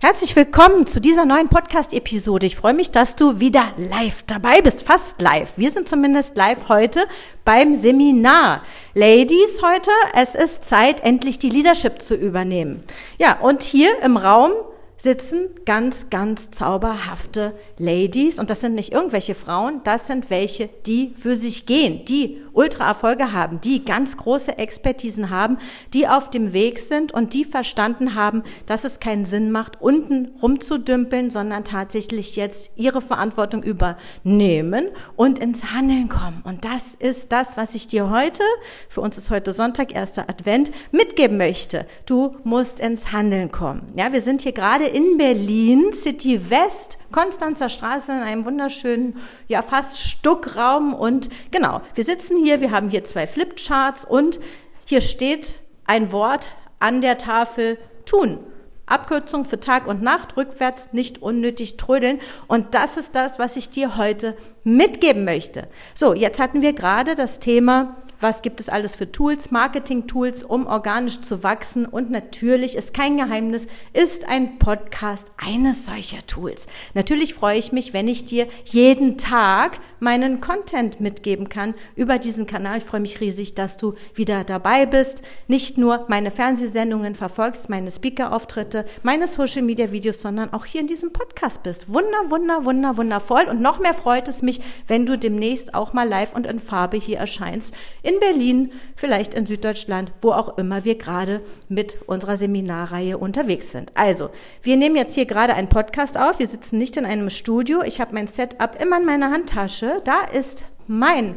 Herzlich willkommen zu dieser neuen Podcast-Episode. Ich freue mich, dass du wieder live dabei bist, fast live. Wir sind zumindest live heute beim Seminar. Ladies, heute, es ist Zeit, endlich die Leadership zu übernehmen. Ja, und hier im Raum sitzen ganz, ganz zauberhafte Ladies. Und das sind nicht irgendwelche Frauen, das sind welche, die für sich gehen, die Ultra-Erfolge haben, die ganz große Expertisen haben, die auf dem Weg sind und die verstanden haben, dass es keinen Sinn macht, unten rumzudümpeln, sondern tatsächlich jetzt ihre Verantwortung übernehmen und ins Handeln kommen. Und das ist das, was ich dir heute, für uns ist heute Sonntag, 1. Advent, mitgeben möchte. Du musst ins Handeln kommen. Ja, wir sind hier gerade in Berlin, City West, Konstanzer Straße, in einem wunderschönen, ja fast Stuckraum. Und genau, wir sitzen hier, wir haben hier 2 Flipcharts und hier steht ein Wort an der Tafel: tun. Abkürzung für Tag und Nacht, rückwärts, nicht unnötig trödeln. Und das ist das, was ich dir heute mitgeben möchte. So, jetzt hatten wir gerade das Thema, was gibt es alles für Tools, Marketing-Tools, um organisch zu wachsen. Und natürlich ist kein Geheimnis, ist ein Podcast eines solcher Tools. Natürlich freue ich mich, wenn ich dir jeden Tag meinen Content mitgeben kann über diesen Kanal. Ich freue mich riesig, dass du wieder dabei bist. Nicht nur meine Fernsehsendungen verfolgst, meine Speaker-Auftritte, meine Social-Media-Videos, sondern auch hier in diesem Podcast bist. Wundervoll. Und noch mehr freut es mich, wenn du demnächst auch mal live und in Farbe hier erscheinst. In Berlin, vielleicht in Süddeutschland, wo auch immer wir gerade mit unserer Seminarreihe unterwegs sind. Also, wir nehmen jetzt hier gerade einen Podcast auf. Wir sitzen nicht in einem Studio. Ich habe mein Setup immer in meiner Handtasche. Da ist mein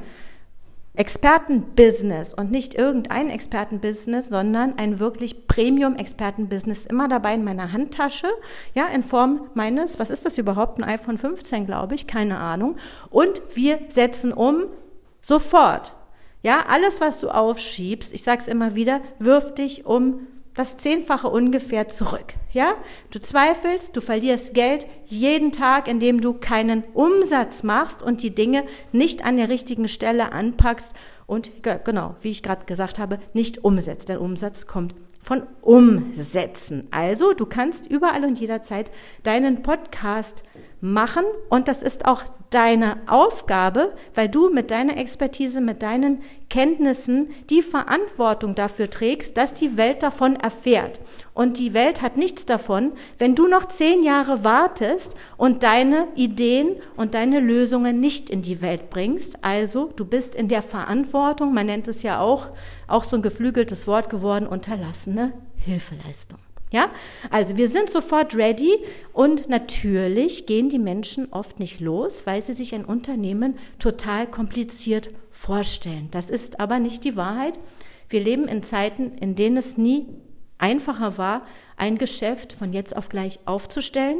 Expertenbusiness und nicht irgendein Expertenbusiness, sondern ein wirklich Premium-Expertenbusiness immer dabei in meiner Handtasche, ja, in Form meines, was ist das überhaupt, ein iPhone 15, glaube ich, keine Ahnung. Und wir setzen um sofort. Ja, alles, was du aufschiebst, ich sage es immer wieder, wirft dich um das 10-fache ungefähr zurück. Ja, du zweifelst, du verlierst Geld jeden Tag, indem du keinen Umsatz machst und die Dinge nicht an der richtigen Stelle anpackst und genau, wie ich gerade gesagt habe, nicht umsetzt. Denn Umsatz kommt von Umsetzen. Also, du kannst überall und jederzeit deinen Podcast machen und das ist auch deine Aufgabe, weil du mit deiner Expertise, mit deinen Kenntnissen die Verantwortung dafür trägst, dass die Welt davon erfährt. Und die Welt hat nichts davon, wenn du noch 10 Jahre wartest und deine Ideen und deine Lösungen nicht in die Welt bringst. Also du bist in der Verantwortung, man nennt es ja auch so ein geflügeltes Wort geworden, unterlassene Hilfeleistung. Ja, also wir sind sofort ready und natürlich gehen die Menschen oft nicht los, weil sie sich ein Unternehmen total kompliziert vorstellen. Das ist aber nicht die Wahrheit. Wir leben in Zeiten, in denen es nie einfacher war, ein Geschäft von jetzt auf gleich aufzustellen.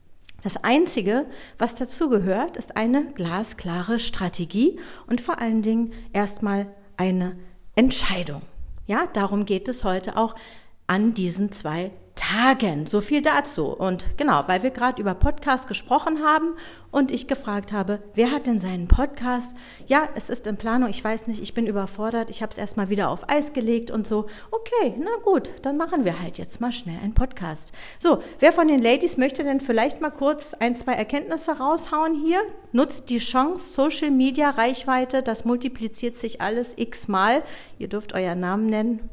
Das Einzige, was dazu gehört, ist eine glasklare Strategie und vor allen Dingen erstmal eine Entscheidung. Ja, darum geht es heute auch an diesen 2 Tagen. So viel dazu. Und genau, weil wir gerade über Podcast gesprochen haben und ich gefragt habe, wer hat denn seinen Podcast? Ja, es ist in Planung, ich weiß nicht, ich bin überfordert, ich habe es erstmal wieder auf Eis gelegt und so. Okay, na gut, dann machen wir halt jetzt mal schnell einen Podcast. So, wer von den Ladies möchte denn vielleicht mal kurz 1, 2 Erkenntnisse raushauen hier? Nutzt die Chance, Social Media, Reichweite, das multipliziert sich alles x-mal. Ihr dürft euren Namen nennen.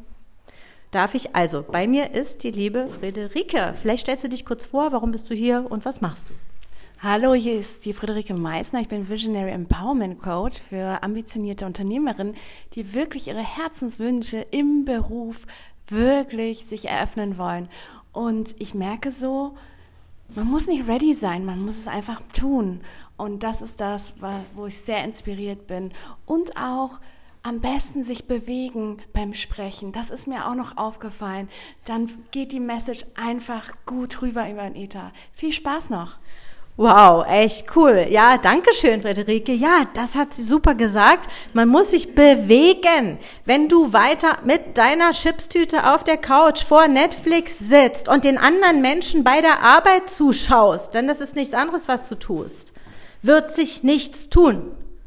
Darf ich? Also, bei mir ist die liebe Friederike. Vielleicht stellst du dich kurz vor, warum bist du hier und was machst du? Hallo, hier ist die Friederike Meissner. Ich bin Visionary Empowerment Coach für ambitionierte Unternehmerinnen, die wirklich ihre Herzenswünsche im Beruf wirklich sich eröffnen wollen. Und ich merke so, man muss nicht ready sein, man muss es einfach tun. Und das ist das, wo ich sehr inspiriert bin. Und auch am besten sich bewegen beim Sprechen. Das ist mir auch noch aufgefallen. Dann geht die Message einfach gut rüber über den Äther. Viel Spaß noch. Wow, echt cool. Ja, danke schön, Friederike. Ja, das hat sie super gesagt. Man muss sich bewegen. Wenn du weiter mit deiner Chipstüte auf der Couch vor Netflix sitzt und den anderen Menschen bei der Arbeit zuschaust, denn das ist nichts anderes, was du tust, wird sich nichts tun.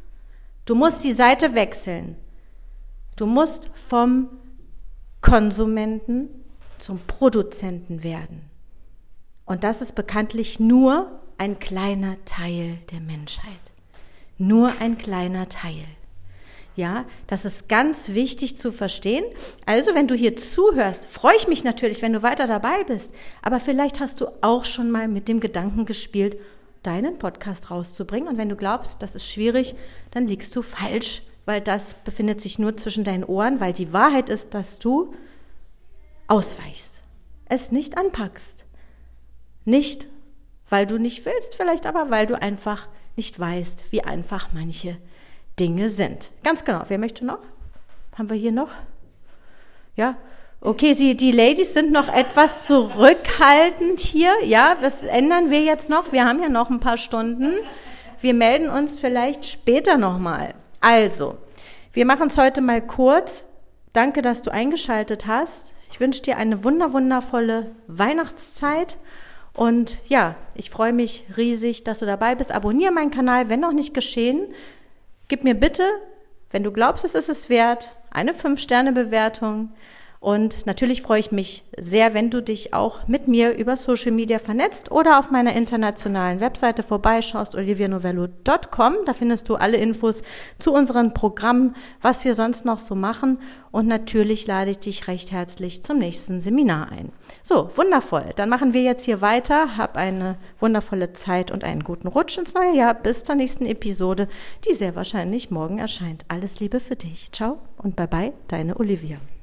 Du musst die Seite wechseln. Du musst vom Konsumenten zum Produzenten werden. Und das ist bekanntlich nur ein kleiner Teil der Menschheit. Nur ein kleiner Teil. Ja, das ist ganz wichtig zu verstehen. Also, wenn du hier zuhörst, freue ich mich natürlich, wenn du weiter dabei bist. Aber vielleicht hast du auch schon mal mit dem Gedanken gespielt, deinen Podcast rauszubringen. Und wenn du glaubst, das ist schwierig, dann liegst du falsch, weil das befindet sich nur zwischen deinen Ohren, weil die Wahrheit ist, dass du ausweichst, es nicht anpackst. Nicht, weil du nicht willst, vielleicht aber, weil du einfach nicht weißt, wie einfach manche Dinge sind. Ganz genau. Wer möchte noch? Haben wir hier noch? Ja? Okay, die Ladies sind noch etwas zurückhaltend hier. Ja, was ändern wir jetzt noch? Wir haben ja noch ein paar Stunden. Wir melden uns vielleicht später nochmal. Also, wir machen es heute mal kurz. Danke, dass du eingeschaltet hast. Ich wünsche dir eine wundervolle Weihnachtszeit. Und ja, ich freue mich riesig, dass du dabei bist. Abonniere meinen Kanal, wenn noch nicht geschehen. Gib mir bitte, wenn du glaubst, es ist es wert, eine 5-Sterne-Bewertung. Und natürlich freue ich mich sehr, wenn du dich auch mit mir über Social Media vernetzt oder auf meiner internationalen Webseite vorbeischaust, olivianovello.com. Da findest du alle Infos zu unseren Programmen, was wir sonst noch so machen. Und natürlich lade ich dich recht herzlich zum nächsten Seminar ein. So, wundervoll. Dann machen wir jetzt hier weiter. Hab eine wundervolle Zeit und einen guten Rutsch ins neue Jahr. Bis zur nächsten Episode, die sehr wahrscheinlich morgen erscheint. Alles Liebe für dich. Ciao und bye bye, deine Olivia.